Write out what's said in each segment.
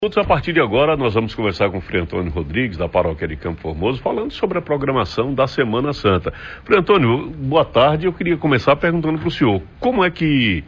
A partir de agora, nós vamos conversar com o Frei Antônio Rodrigues, da Paróquia de Campo Formoso, falando sobre a programação da Semana Santa. Frei Antônio, boa tarde. Eu queria começar perguntando para o senhor, como é que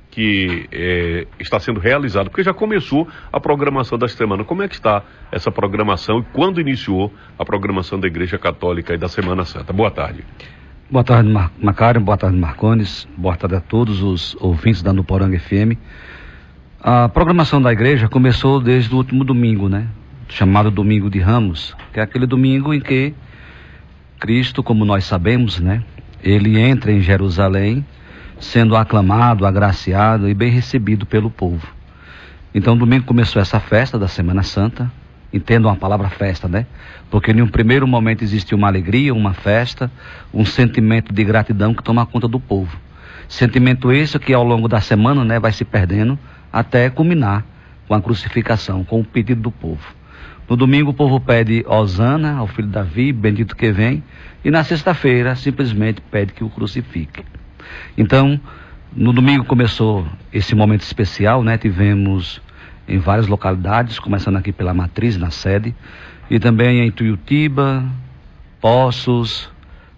está sendo realizado? Porque já começou a programação da semana. Como é que está essa programação e quando iniciou a programação da Igreja Católica e da Semana Santa? Boa tarde. Boa tarde, Macário. Boa tarde, Marcones. Boa tarde a todos os ouvintes da Nuporanga FM. A programação da igreja começou desde o último domingo, né? Chamado Domingo de Ramos, que é aquele domingo em que Cristo, como nós sabemos, né? Ele entra em Jerusalém, sendo aclamado, agraciado e bem recebido pelo povo. Então, domingo começou essa festa da Semana Santa. Entendam a palavra festa, né? Porque em um primeiro momento existe uma alegria, uma festa, um sentimento de gratidão que toma conta do povo. Sentimento esse que ao longo da semana, né, vai se perdendo até culminar com a crucificação, com o pedido do povo. No domingo o povo pede Hosana ao filho de Davi, bendito que vem, e na sexta-feira simplesmente pede que o crucifique. Então, no domingo começou esse momento especial, né? Tivemos em várias localidades, começando aqui pela Matriz, na sede, e também em Tuiutiba, Poços,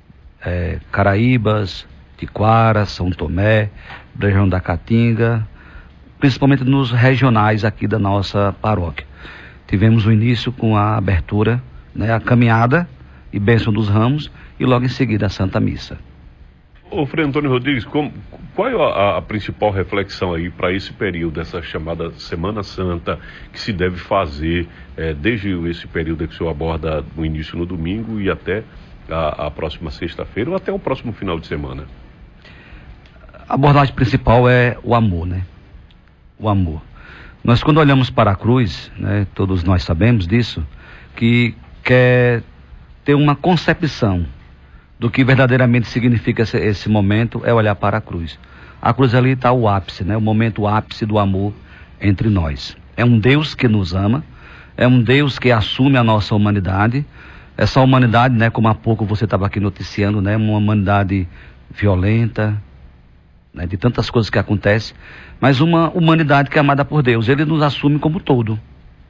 Caraíbas, Tiquara, São Tomé, região da Caatinga, principalmente nos regionais aqui da nossa paróquia. Tivemos o início com a abertura, né, a caminhada e bênção dos ramos, e logo em seguida a Santa Missa. Ô Frei Antônio Rodrigues, qual é a principal reflexão aí para esse período, essa chamada Semana Santa, que se deve fazer desde esse período que o senhor aborda no início no domingo e até a próxima sexta-feira ou até o próximo final de semana? A abordagem principal é o amor, né? O amor. Nós, quando olhamos para a cruz, né, todos nós sabemos disso, que quer ter uma concepção do que verdadeiramente significa esse momento, é olhar para a cruz. A cruz ali está o ápice, né, o momento ápice do amor entre nós. É um Deus que nos ama, é um Deus que assume a nossa humanidade. Essa humanidade, né, como há pouco você estava aqui noticiando, né, uma humanidade violenta, né, de tantas coisas que acontecem, mas uma humanidade que é amada por Deus. Ele nos assume como todo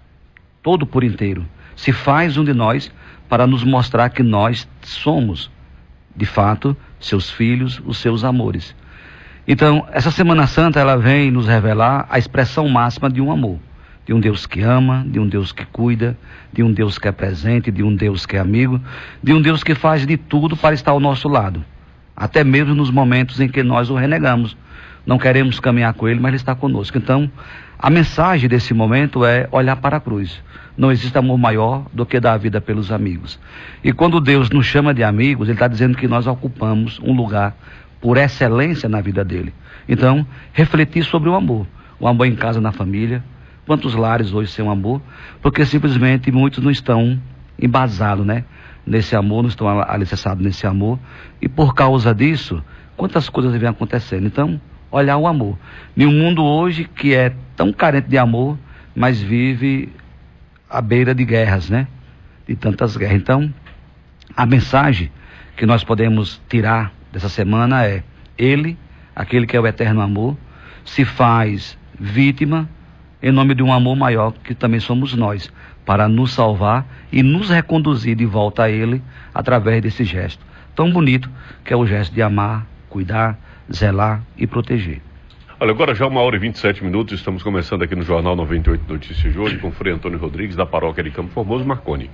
por inteiro. Se faz um de nós para nos mostrar que nós somos, de fato, seus filhos, os seus amores. Então, essa Semana Santa, ela vem nos revelar a expressão máxima de um amor. De um Deus que ama, de um Deus que cuida, de um Deus que é presente, de um Deus que é amigo, de um Deus que faz de tudo para estar ao nosso lado. Até mesmo nos momentos em que nós o renegamos. Não queremos caminhar com ele, mas ele está conosco. Então, a mensagem desse momento é olhar para a cruz. Não existe amor maior do que dar a vida pelos amigos. E quando Deus nos chama de amigos, ele está dizendo que nós ocupamos um lugar por excelência na vida dele. Então, refletir sobre o amor em casa, na família. Quantos lares hoje sem amor? Porque simplesmente muitos não estão embasados, né, nesse amor, não estão alicerçados nesse amor. E por causa disso, quantas coisas vêm acontecendo. Então, olhar o amor. Em um mundo hoje que é tão carente de amor, mas vive à beira de guerras, né? De tantas guerras. Então, a mensagem que nós podemos tirar dessa semana é: ele, aquele que é o eterno amor, se faz vítima em nome de um amor maior que também somos nós, para nos salvar e nos reconduzir de volta a ele através desse gesto tão bonito que é o gesto de amar, cuidar, zelar e proteger. Olha, agora já 1h27, estamos começando aqui no Jornal 98 Notícias de hoje com o Frei Antônio Rodrigues, da Paróquia de Campo Formoso. Marconi.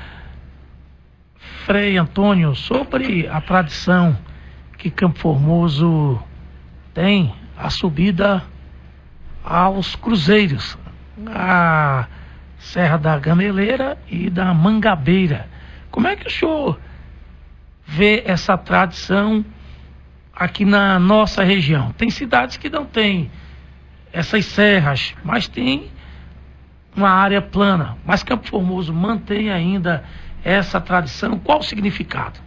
Frei Antônio, sobre a tradição que Campo Formoso tem, a subida aos cruzeiros, a Serra da Gameleira e da Mangabeira. Como é que o senhor vê essa tradição aqui na nossa região? Tem cidades que não tem essas serras, mas tem uma área plana. Mas Campo Formoso mantém ainda essa tradição. Qual o significado?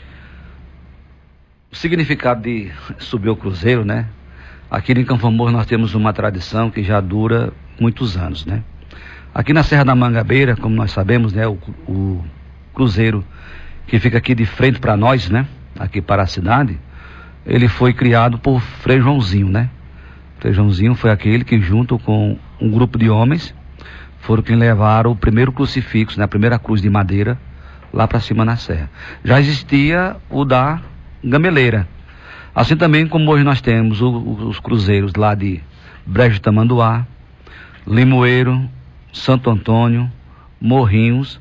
O significado de subir o cruzeiro, né? Aqui em Campo Formoso nós temos uma tradição que já dura muitos anos, né? Aqui na Serra da Mangabeira, como nós sabemos, né, o cruzeiro que fica aqui de frente para nós, né, aqui para a cidade, ele foi criado por Frei Joãozinho, né? Frei Joãozinho foi aquele que, junto com um grupo de homens, foram quem levaram o primeiro crucifixo, né, a primeira cruz de madeira, lá para cima na serra. Já existia o da Gameleira. Assim também como hoje nós temos os cruzeiros lá de Brejo de Tamanduá, Limoeiro, Santo Antônio, Morrinhos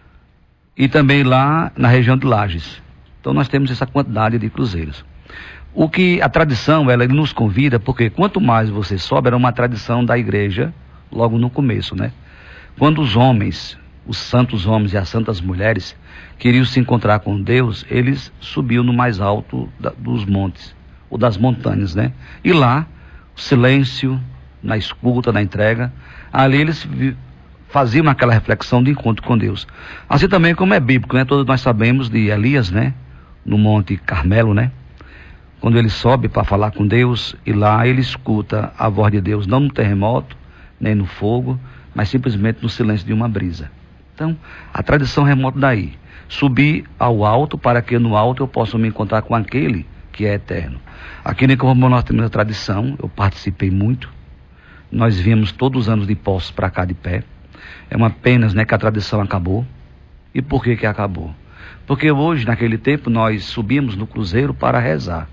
e também lá na região de Lages. Então nós temos essa quantidade de cruzeiros. O que a tradição, ela nos convida, porque quanto mais você sobe, era uma tradição da igreja logo no começo, né? Quando os homens, os santos homens e as santas mulheres queriam se encontrar com Deus, eles subiam no mais alto dos montes, ou das montanhas, né? E lá, silêncio, na escuta, na entrega, ali eles faziam aquela reflexão de encontro com Deus. Assim também como é bíblico, né? Todos nós sabemos de Elias, né? No Monte Carmelo, né? Quando ele sobe para falar com Deus, e lá ele escuta a voz de Deus, não no terremoto, nem no fogo, mas simplesmente no silêncio de uma brisa. Então, a tradição remota daí. Subir ao alto para que no alto eu possa me encontrar com aquele que é eterno. Aqui em Campo nós temos a tradição, eu participei muito. Nós viemos todos os anos de Poços para cá de pé. É uma pena, né, que a tradição acabou. E por que acabou? Porque hoje, naquele tempo, nós subimos no cruzeiro para rezar.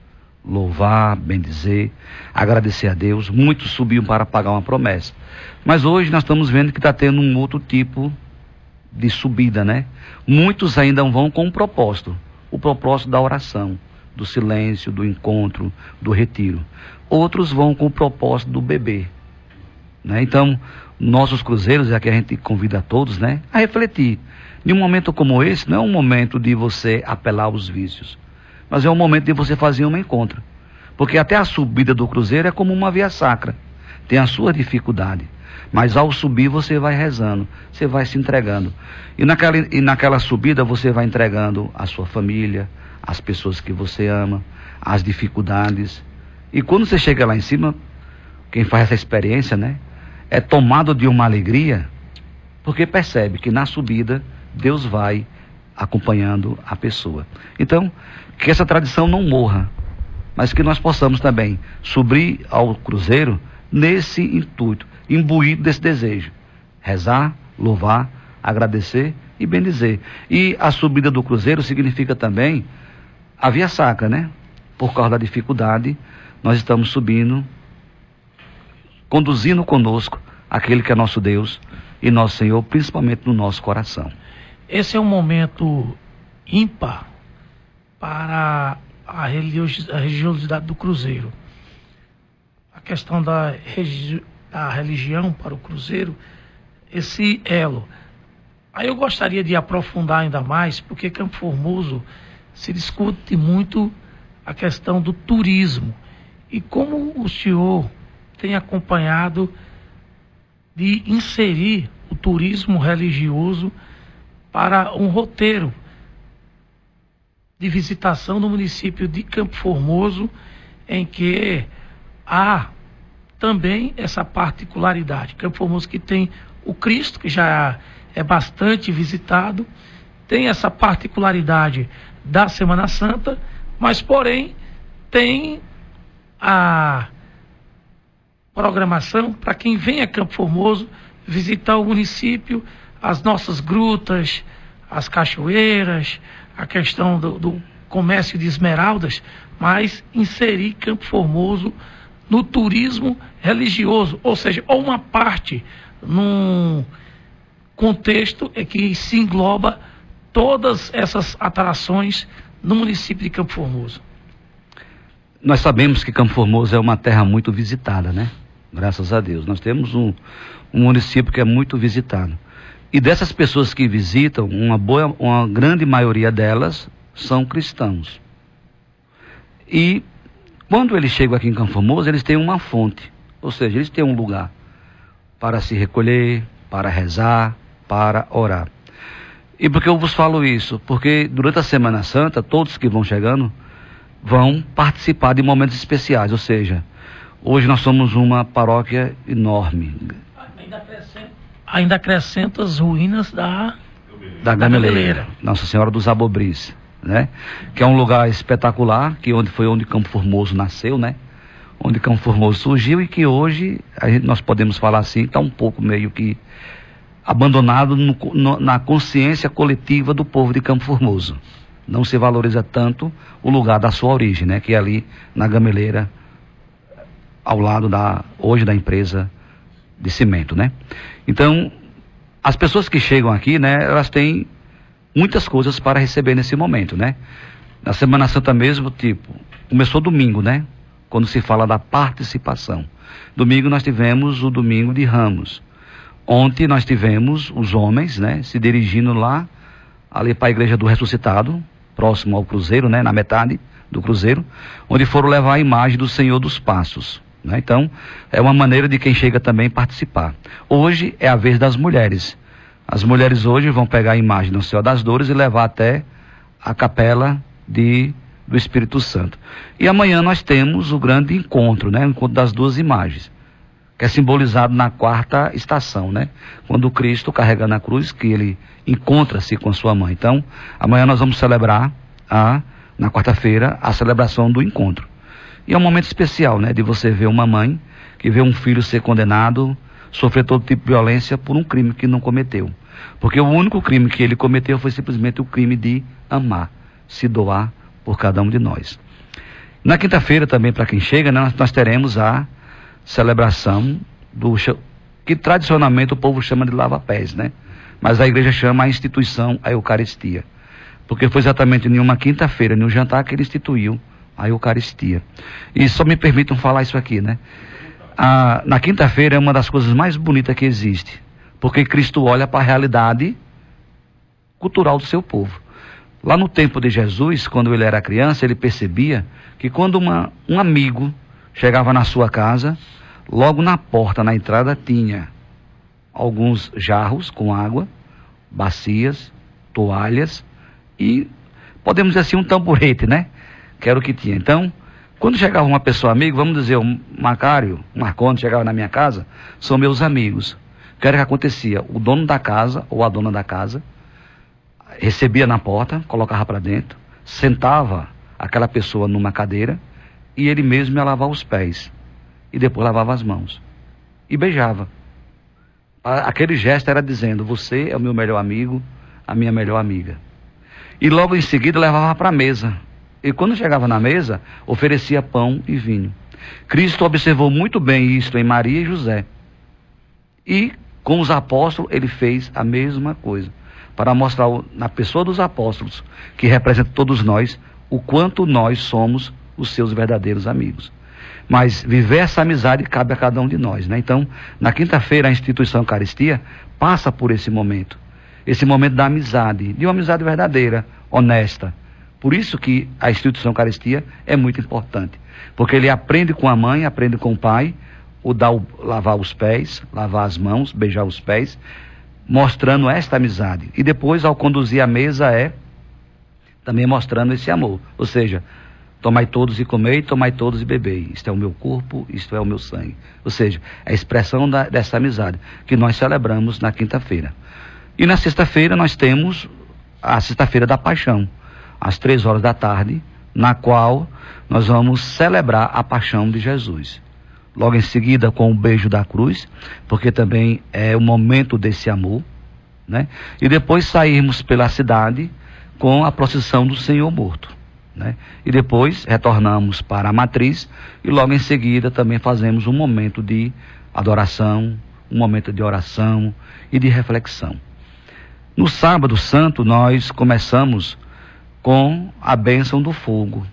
Louvar, bendizer, agradecer a Deus. Muitos subiam para pagar uma promessa. Mas hoje nós estamos vendo que está tendo um outro tipo de subida, né? Muitos ainda vão com um propósito. O propósito da oração, do silêncio, do encontro, do retiro. Outros vão com o propósito do beber, né? Então, nossos cruzeiros, é que a gente convida a todos, né, a refletir. Em um momento como esse, não é um momento de você apelar aos vícios, mas é um momento de você fazer um encontro. Porque até a subida do cruzeiro é como uma via sacra. Tem a sua dificuldade. Mas ao subir você vai rezando, você vai se entregando. E naquela subida você vai entregando a sua família, as pessoas que você ama, as dificuldades. E quando você chega lá em cima, quem faz essa experiência, né, é tomado de uma alegria, porque percebe que na subida Deus vai acompanhando a pessoa. Então, que essa tradição não morra, mas que nós possamos também subir ao cruzeiro nesse intuito, imbuído desse desejo. Rezar, louvar, agradecer e bendizer. E a subida do cruzeiro significa também a via sacra, né? Por causa da dificuldade, nós estamos subindo, conduzindo conosco aquele que é nosso Deus e nosso Senhor, principalmente no nosso coração. Esse é um momento ímpar para a religiosidade do cruzeiro. A questão da religião para o cruzeiro, esse elo. Aí eu gostaria de aprofundar ainda mais, porque Campo Formoso se discute muito a questão do turismo. E como o senhor tem acompanhado de inserir o turismo religioso para um roteiro de visitação no município de Campo Formoso, em que há também essa particularidade. Campo Formoso que tem o Cristo, que já é bastante visitado, tem essa particularidade da Semana Santa, mas porém tem a programação para quem vem a Campo Formoso visitar o município, as nossas grutas, as cachoeiras, a questão do comércio de esmeraldas, mas inserir Campo Formoso no turismo religioso, ou seja, ou uma parte num contexto que se engloba todas essas atrações no município de Campo Formoso. Nós sabemos que Campo Formoso é uma terra muito visitada, né? Graças a Deus. Nós temos um município que é muito visitado. E dessas pessoas que visitam, uma grande maioria delas são cristãos. E quando eles chegam aqui em Campo Formoso, eles têm uma fonte. Ou seja, eles têm um lugar para se recolher, para rezar, para orar. E por que eu vos falo isso? Porque durante a Semana Santa, todos que vão chegando vão participar de momentos especiais. Ou seja, hoje nós somos uma paróquia enorme. Ainda acrescenta as ruínas da Gameleira, Nossa Senhora dos Abobris, né? Que é um lugar espetacular, que foi onde Campo Formoso nasceu, né? onde Campo Formoso surgiu e que hoje, nós podemos falar assim, está um pouco meio que abandonado na consciência coletiva do povo de Campo Formoso. Não se valoriza tanto o lugar da sua origem, né? Que é ali na Gameleira, ao lado hoje da empresa de cimento, né? Então, as pessoas que chegam aqui, né? Elas têm muitas coisas para receber nesse momento, né? Na Semana Santa mesmo, começou domingo, né? Quando se fala da participação. Domingo nós tivemos o Domingo de Ramos. Ontem nós tivemos os homens, né? Se dirigindo lá, ali para a Igreja do Ressuscitado, próximo ao Cruzeiro, né? Na metade do Cruzeiro, onde foram levar a imagem do Senhor dos Passos, né? Então, é uma maneira de quem chega também participar. Hoje é a vez das mulheres. As mulheres hoje vão pegar a imagem do Senhor das Dores e levar até a capela do Espírito Santo. E amanhã nós temos o grande encontro, né? O encontro das duas imagens, que é simbolizado na quarta estação, né? Quando Cristo carrega na cruz, que ele encontra-se com sua mãe. Então, amanhã nós vamos celebrar, na quarta-feira, a celebração do encontro. E é um momento especial, né? De você ver uma mãe que vê um filho ser condenado, sofrer todo tipo de violência por um crime que não cometeu. Porque o único crime que ele cometeu foi simplesmente o crime de amar, se doar por cada um de nós. Na quinta-feira também, para quem chega, né, nós teremos a celebração que tradicionalmente o povo chama de lava-pés, né? Mas a igreja chama a instituição a Eucaristia. Porque foi exatamente em uma quinta-feira, em um jantar, que ele instituiu a Eucaristia. E só me permitam falar isso aqui, né? Na quinta-feira é uma das coisas mais bonitas que existe. Porque Cristo olha para a realidade cultural do seu povo. Lá no tempo de Jesus, quando ele era criança, ele percebia que quando um amigo chegava na sua casa, logo na porta, na entrada, tinha alguns jarros com água, bacias, toalhas e, podemos dizer assim, um tamborete, né? Que era o que tinha. Então, quando chegava uma pessoa amiga, vamos dizer, o Marcondes chegava na minha casa, são meus amigos. O que era que acontecia? O dono da casa, ou a dona da casa, recebia na porta, colocava para dentro, sentava aquela pessoa numa cadeira e ele mesmo ia lavar os pés e depois lavava as mãos e beijava. Aquele gesto era dizendo: você é o meu melhor amigo, a minha melhor amiga. E logo em seguida levava para a mesa, e quando chegava na mesa oferecia pão e vinho. Cristo observou muito bem isto em Maria e José, e com os apóstolos ele fez a mesma coisa, para mostrar na pessoa dos apóstolos, que representa todos nós, o quanto nós somos os seus verdadeiros amigos. Mas viver essa amizade cabe a cada um de nós, né? Então, na quinta-feira, a instituição Eucaristia passa por esse momento da amizade, de uma amizade verdadeira, honesta. Por isso que a instituição Eucaristia é muito importante, porque ele aprende com a mãe, aprende com o pai, lavar os pés, lavar as mãos, beijar os pés, mostrando esta amizade. E depois, ao conduzir a mesa, também mostrando esse amor. Ou seja, tomai todos e comei, tomai todos e bebei. Isto é o meu corpo, isto é o meu sangue. Ou seja, é a expressão dessa amizade que nós celebramos na quinta-feira. E na sexta-feira nós temos a Sexta-feira da Paixão, às 3 horas da tarde, na qual nós vamos celebrar a paixão de Jesus. Logo em seguida com o beijo da cruz, porque também é o momento desse amor, né? E depois sairmos pela cidade com a procissão do Senhor morto, né? E depois retornamos para a matriz e logo em seguida também fazemos um momento de adoração, um momento de oração e de reflexão. No sábado santo nós começamos com a bênção do fogo.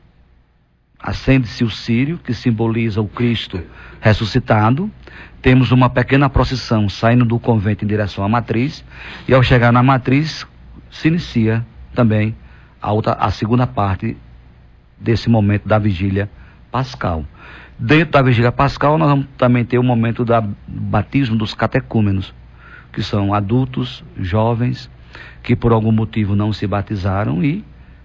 Acende-se o círio, que simboliza o Cristo ressuscitado. Temos uma pequena procissão saindo do convento em direção à matriz, e ao chegar na matriz se inicia também a segunda parte desse momento da vigília pascal. Dentro da vigília pascal nós vamos também ter o momento do batismo dos catecúmenos, que são adultos, jovens, que por algum motivo não se batizaram e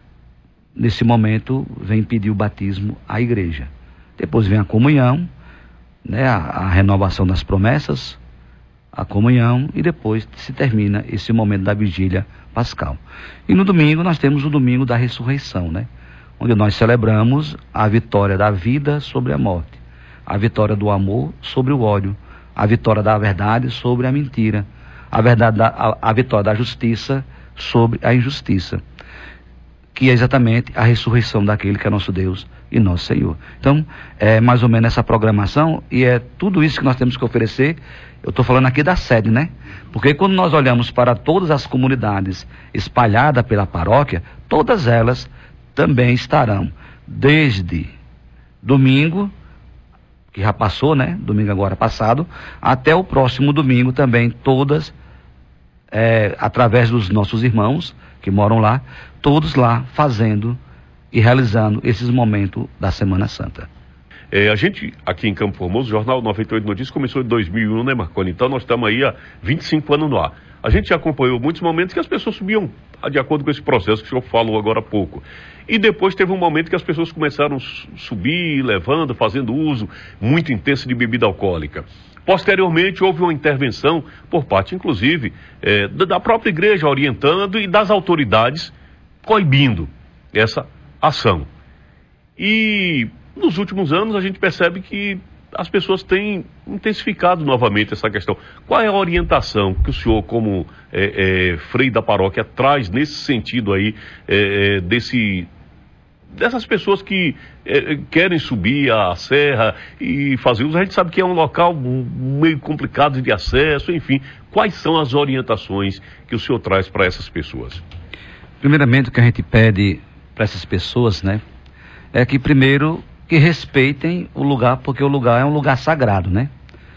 nesse momento vem pedir o batismo à igreja. Depois vem a comunhão, né, a renovação das promessas, a comunhão, e depois se termina esse momento da vigília pascal. E no domingo nós temos o domingo da ressurreição, né? onde nós celebramos a vitória da vida sobre a morte, a vitória do amor sobre o ódio, a vitória da verdade sobre a mentira, a vitória da justiça sobre a injustiça, que é exatamente a ressurreição daquele que é nosso Deus e nosso Senhor. Então, é mais ou menos essa programação, e é tudo isso que nós temos que oferecer. Eu estou falando aqui da sede, né? Porque quando nós olhamos para todas as comunidades espalhadas pela paróquia, todas elas também estarão, desde domingo, que já passou, né? Domingo agora passado, até o próximo domingo também, todas, através dos nossos irmãos que moram lá, todos lá fazendo e realizando esses momentos da Semana Santa. A gente, aqui em Campo Formoso, o Jornal 98 Notícias começou em 2001, né, Marconi? Então nós estamos aí há 25 anos no ar. A gente já acompanhou muitos momentos que as pessoas subiam de acordo com esse processo que o senhor falou agora há pouco. E depois teve um momento que as pessoas começaram a subir, levando, fazendo uso muito intenso de bebida alcoólica. Posteriormente, houve uma intervenção por parte, inclusive, da própria igreja orientando e das autoridades coibindo essa ação. E nos últimos anos a gente percebe que as pessoas têm intensificado novamente essa questão. Qual é a orientação que o senhor, como freio da paróquia, traz nesse sentido aí, dessas pessoas que querem subir a serra e fazer uso? A gente sabe que é um local meio complicado de acesso, enfim. Quais são as orientações que o senhor traz para essas pessoas? Primeiramente, o que a gente pede para essas pessoas, né, é que primeiro que respeitem o lugar, porque o lugar é um lugar sagrado, né?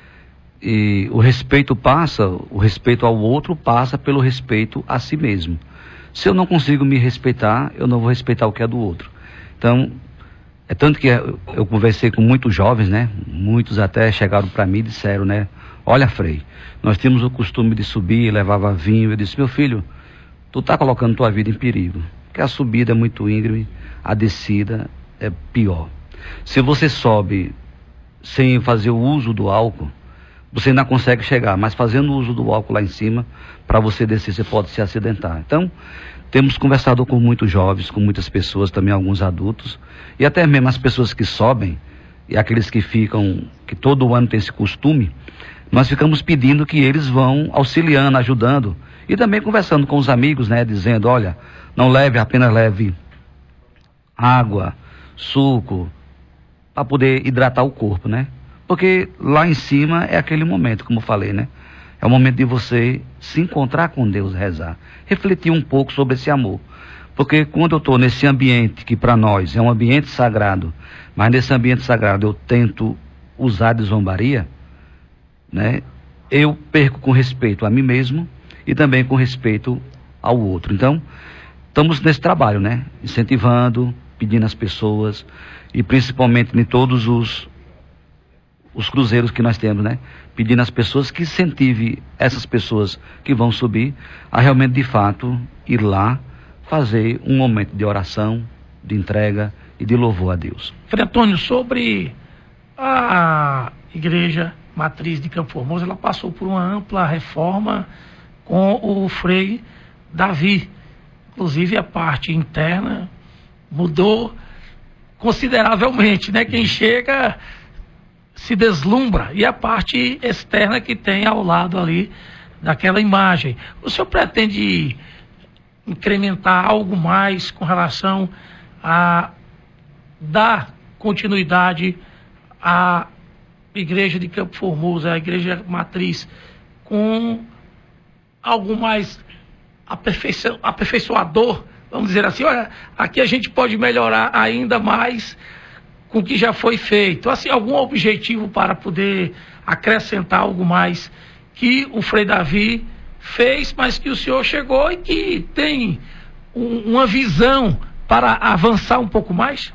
E o respeito ao outro passa pelo respeito a si mesmo. Se eu não consigo me respeitar, eu não vou respeitar o que é do outro. Então, é tanto que eu conversei com muitos jovens, né? Muitos até chegaram para mim e disseram, né? Olha, Frei, nós tínhamos o costume de subir, levava vinho. Eu disse, meu filho, tu está colocando tua vida em perigo, porque a subida é muito íngreme, a descida é pior. Se você sobe sem fazer o uso do álcool, você ainda consegue chegar, mas fazendo o uso do álcool lá em cima, para você descer, você pode se acidentar. Então, temos conversado com muitos jovens, com muitas pessoas, também alguns adultos, e até mesmo as pessoas que sobem, e aqueles que ficam, que todo ano tem esse costume, nós ficamos pedindo que eles vão auxiliando, ajudando, e também conversando com os amigos, né, dizendo, olha, não leve, apenas leve água, suco, para poder hidratar o corpo, né? Porque lá em cima é aquele momento, como eu falei, né? É o momento de você se encontrar com Deus, rezar, refletir um pouco sobre esse amor. Porque quando eu estou nesse ambiente, que para nós é um ambiente sagrado, mas nesse ambiente sagrado eu tento usar de zombaria, né? Eu perco com respeito a mim mesmo e também com respeito ao outro. Então, estamos nesse trabalho, né? Incentivando, pedindo às pessoas, e principalmente em todos os cruzeiros que nós temos, né? Pedindo às pessoas que incentive essas pessoas que vão subir a realmente, de fato, ir lá fazer um momento de oração, de entrega e de louvor a Deus. Frei Antônio, sobre a Igreja Matriz de Campo Formoso, ela passou por uma ampla reforma com o Frei Davi. Inclusive a parte interna mudou consideravelmente, né? Quem chega se deslumbra, e a parte externa que tem ao lado ali daquela imagem. O senhor pretende incrementar algo mais com relação a dar continuidade à Igreja de Campo Formoso, a Igreja Matriz, com algo mais aperfeiçoador? Vamos dizer assim, olha, aqui a gente pode melhorar ainda mais com o que já foi feito. Assim, algum objetivo para poder acrescentar algo mais que o Frei Davi fez, mas que o senhor chegou e que tem uma visão para avançar um pouco mais?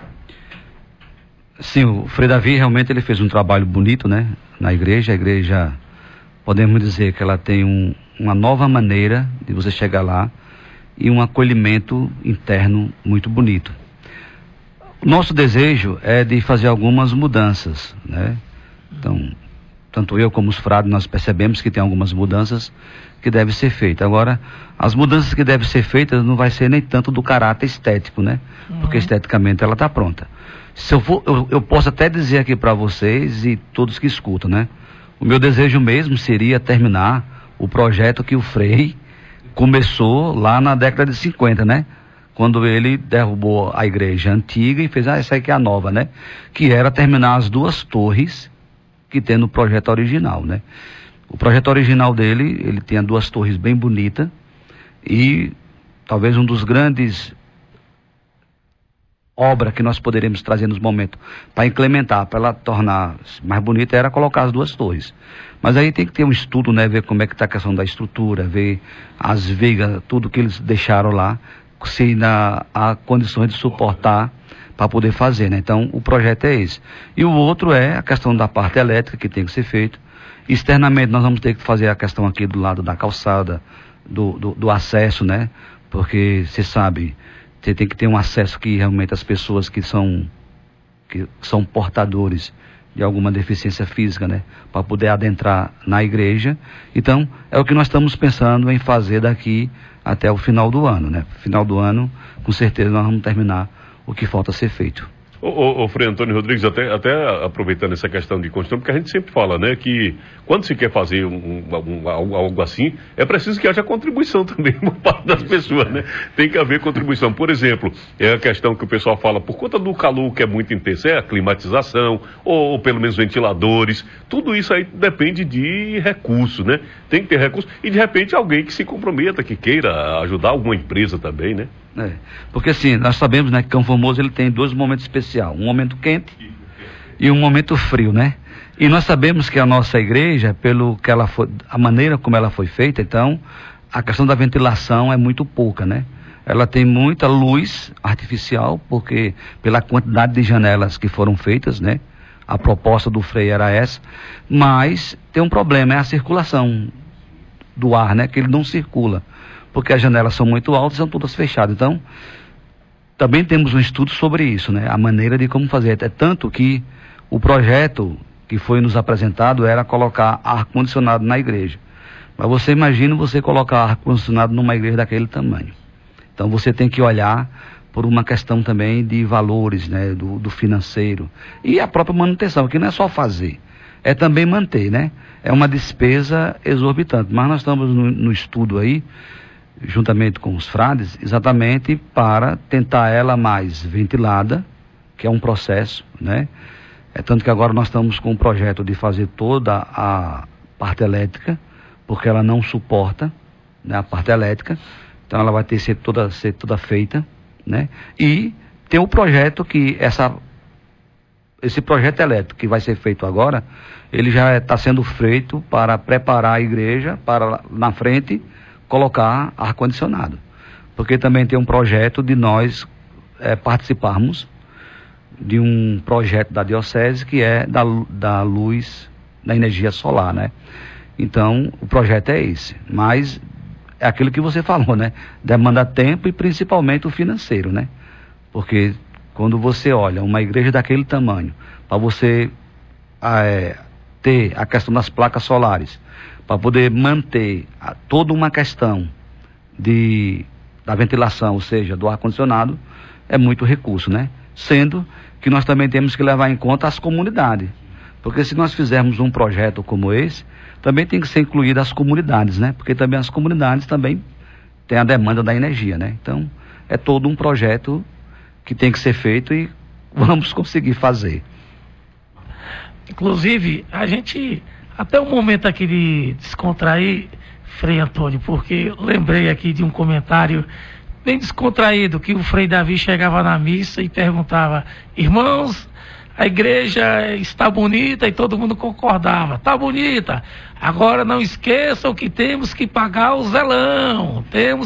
Sim, o Frei Davi realmente ele fez um trabalho bonito, né, na igreja. A igreja, podemos dizer que ela tem uma nova maneira de você chegar lá e um acolhimento interno muito bonito. O nosso desejo é de fazer algumas mudanças, né? Então, tanto eu como os frades, nós percebemos que tem algumas mudanças que devem ser feitas. Agora, as mudanças que devem ser feitas não vai ser nem tanto do caráter estético, né? Porque esteticamente ela está pronta. Se eu posso até dizer aqui para vocês e todos que escutam, né? O meu desejo mesmo seria terminar o projeto que o Frei começou lá na década de 50, né? Quando ele derrubou a igreja antiga e fez, essa aqui é a nova, né? Que era terminar as 2 torres que tem no projeto original, né? O projeto original dele, ele tinha 2 torres bem bonitas e talvez um dos grandes obras que nós poderíamos trazer nos momentos para implementar, para ela tornar mais bonita, era colocar as 2 torres. Mas aí tem que ter um estudo, né? Ver como é que está a questão da estrutura, ver as vigas, tudo que eles deixaram lá, se há condições de suportar para poder fazer, né? Então, o projeto é esse. E o outro é a questão da parte elétrica, que tem que ser feito. Externamente, nós vamos ter que fazer a questão aqui do lado da calçada, do acesso, né? Porque, você sabe, você tem que ter um acesso que realmente as pessoas que são portadores de alguma deficiência física, né? Para poder adentrar na igreja. Então, é o que nós estamos pensando em fazer daqui até o final do ano, né? Final do ano, com certeza nós vamos terminar o que falta ser feito. Ô Frei Antônio Rodrigues, até aproveitando essa questão de construção, porque a gente sempre fala, né, que quando se quer fazer algo assim, é preciso que haja contribuição também por parte das pessoas, né? Tem que haver contribuição. Por exemplo, é a questão que o pessoal fala, por conta do calor que é muito intenso, é a climatização, ou pelo menos ventiladores, tudo isso aí depende de recursos, né? Tem que ter recursos e de repente alguém que se comprometa, que queira ajudar alguma empresa também, né? Porque assim, nós sabemos, né, que Campo Formoso ele tem 2 momentos especiais, um momento quente e um momento frio, né? E nós sabemos que a nossa igreja, pelo que ela foi, a maneira como ela foi feita, então, a questão da ventilação é muito pouca, né? Ela tem muita luz artificial, porque pela quantidade de janelas que foram feitas, né? A proposta do Frei era essa, mas tem um problema, é a circulação do ar, né? Que ele não circula, porque as janelas são muito altas e são todas fechadas. Então, também temos um estudo sobre isso, né? A maneira de como fazer. É tanto que o projeto que foi nos apresentado era colocar ar-condicionado na igreja. Mas você imagina você colocar ar-condicionado numa igreja daquele tamanho. Então, você tem que olhar por uma questão também de valores, né? Do financeiro. E a própria manutenção, que não é só fazer, é também manter, né? É uma despesa exorbitante. Mas nós estamos no estudo aí, juntamente com os frades, exatamente para tentar ela mais ventilada, que é um processo, né? É tanto que agora nós estamos com um projeto de fazer toda a parte elétrica, porque ela não suporta, né, a parte elétrica, então ela vai ter ser toda feita, né? E tem um projeto que esse projeto elétrico que vai ser feito agora, ele já está sendo feito para preparar a igreja para na frente colocar ar-condicionado, porque também tem um projeto de nós participarmos de um projeto da diocese que é da luz, da energia solar, né? Então, o projeto é esse, mas é aquilo que você falou, né? Demanda tempo e principalmente o financeiro, né? Porque quando você olha uma igreja daquele tamanho, para você ter a questão das placas solares, para poder manter toda uma questão da ventilação, ou seja, do ar-condicionado, é muito recurso, né? Sendo que nós também temos que levar em conta as comunidades, porque se nós fizermos um projeto como esse, também tem que ser incluída as comunidades, né? Porque também as comunidades também têm a demanda da energia, né? Então, é todo um projeto que tem que ser feito e vamos conseguir fazer. Inclusive, a gente, até o momento aqui de descontrair, Frei Antônio, porque eu lembrei aqui de um comentário bem descontraído, que o Frei Davi chegava na missa e perguntava: irmãos, a igreja está bonita, e todo mundo concordava: está bonita, agora não esqueçam que temos que pagar o zelão,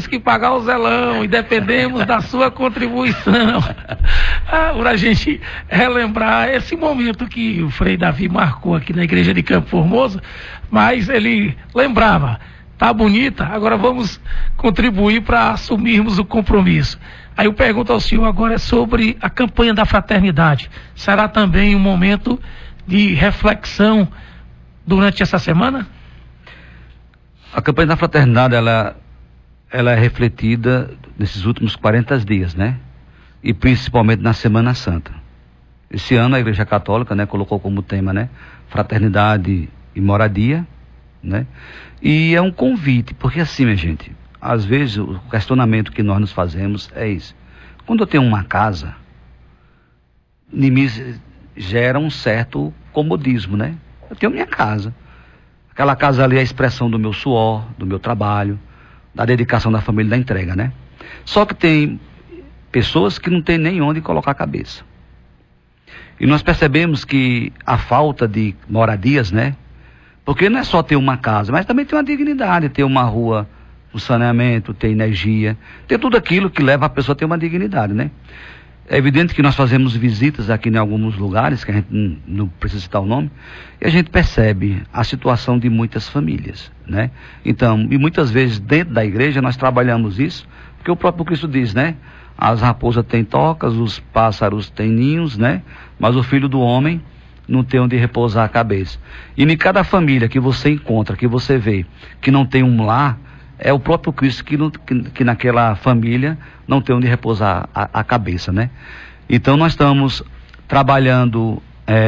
e dependemos da sua contribuição. Para a gente relembrar esse momento que o Frei Davi marcou aqui na igreja de Campo Formoso, mas ele lembrava: tá bonita, agora vamos contribuir para assumirmos o compromisso. Aí eu pergunto ao senhor agora sobre a campanha da fraternidade. Será também um momento de reflexão durante essa semana? A campanha da fraternidade, ela é refletida nesses últimos 40 dias, né? E principalmente na Semana Santa. Esse ano a Igreja Católica, né, colocou como tema, né, fraternidade e moradia, né? E é um convite, porque assim, minha gente, às vezes o questionamento que nós nos fazemos é isso. Quando eu tenho uma casa, em mim gera um certo comodismo, né? Eu tenho minha casa. Aquela casa ali é a expressão do meu suor, do meu trabalho, da dedicação da família, da entrega, né? Só que tem pessoas que não tem nem onde colocar a cabeça. E nós percebemos que a falta de moradias, né? Porque não é só ter uma casa, mas também ter uma dignidade, ter uma rua, um saneamento, ter energia, ter tudo aquilo que leva a pessoa a ter uma dignidade, né? É evidente que nós fazemos visitas aqui em alguns lugares, que a gente não precisa citar o nome, e a gente percebe a situação de muitas famílias, né? Então, e muitas vezes dentro da igreja nós trabalhamos isso, porque o próprio Cristo diz, né? As raposas têm tocas, os pássaros têm ninhos, né? Mas o filho do homem não tem onde repousar a cabeça. E em cada família que você encontra, que você vê, que não tem um lar, é o próprio Cristo que naquela família não tem onde repousar a cabeça, né? Então nós estamos trabalhando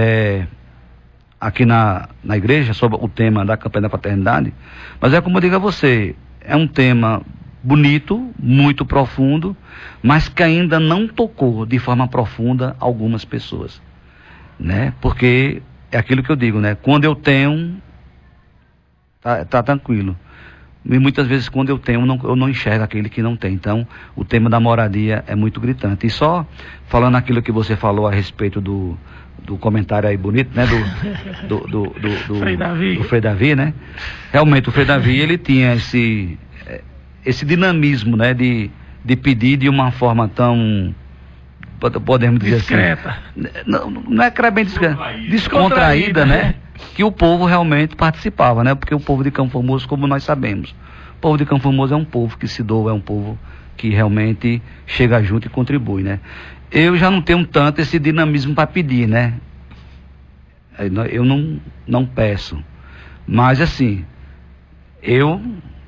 aqui na igreja sobre o tema da campanha da fraternidade, mas é como eu digo a você, é um tema bonito, muito profundo, mas que ainda não tocou de forma profunda algumas pessoas, né? Porque é aquilo que eu digo, né? Quando eu tenho, tá tranquilo. E muitas vezes quando eu tenho, eu não enxergo aquele que não tem. Então, o tema da moradia é muito gritante. E só falando aquilo que você falou a respeito do comentário aí bonito, né? Do Frei Davi. Do Frei Davi, né? Realmente, o Frei Davi, ele tinha esse dinamismo, né? De pedir de uma forma tão, podemos dizer discreta. Assim. Não é que era bem descontraída, né? Que o povo realmente participava, né? Porque o povo de Campo Formoso, como nós sabemos, o povo de Campo Formoso é um povo que se doa, é um povo que realmente chega junto e contribui, né? Eu já não tenho tanto esse dinamismo para pedir, né? Eu não peço. Mas assim, eu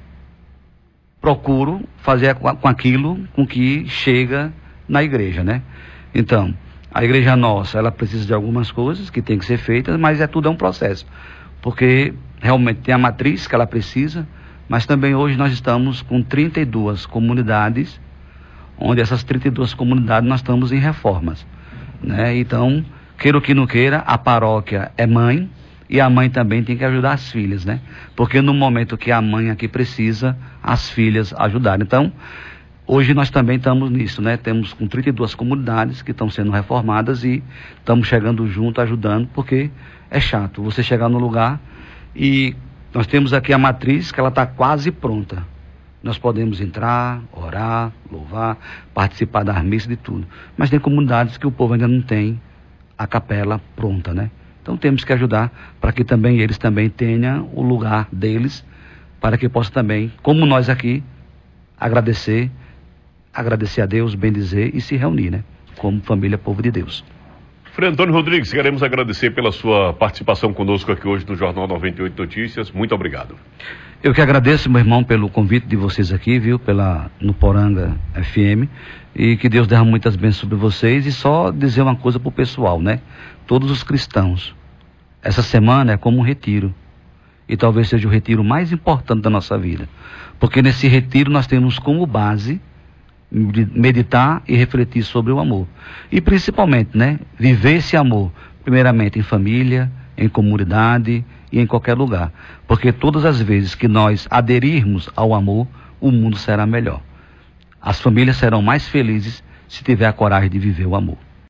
procuro fazer com aquilo com que chega na igreja, né? Então, a igreja nossa, ela precisa de algumas coisas que tem que ser feitas, mas tudo é um processo. Porque realmente tem a matriz que ela precisa, mas também hoje nós estamos com 32 comunidades, onde essas 32 comunidades nós estamos em reformas, né? Então, queira ou que não queira, a paróquia é mãe, e a mãe também tem que ajudar as filhas, né? Porque no momento que a mãe aqui precisa, as filhas ajudarem. Então, hoje nós também estamos nisso, né? Temos com 32 comunidades que estão sendo reformadas e estamos chegando junto, ajudando, porque é chato você chegar no lugar e nós temos aqui a matriz que ela está quase pronta. Nós podemos entrar, orar, louvar, participar das missas, de tudo. Mas tem comunidades que o povo ainda não tem a capela pronta, né? Então temos que ajudar para que também eles também tenham o lugar deles, para que possam também, como nós aqui, agradecer a Deus, bendizer e se reunir, né? Como família, povo de Deus. Frei Antônio Rodrigues, queremos agradecer pela sua participação conosco aqui hoje no Jornal 98 Notícias. Muito obrigado. Eu que agradeço, meu irmão, pelo convite de vocês aqui, viu? No Poranga FM. E que Deus derrame muitas bênçãos sobre vocês. E só dizer uma coisa pro pessoal, né? Todos os cristãos. Essa semana é como um retiro. E talvez seja o retiro mais importante da nossa vida. Porque nesse retiro nós temos como base meditar e refletir sobre o amor. E principalmente, né? Viver esse amor, primeiramente em família, em comunidade e em qualquer lugar. Porque todas as vezes que nós aderirmos ao amor, o mundo será melhor. As famílias serão mais felizes se tiver a coragem de viver o amor.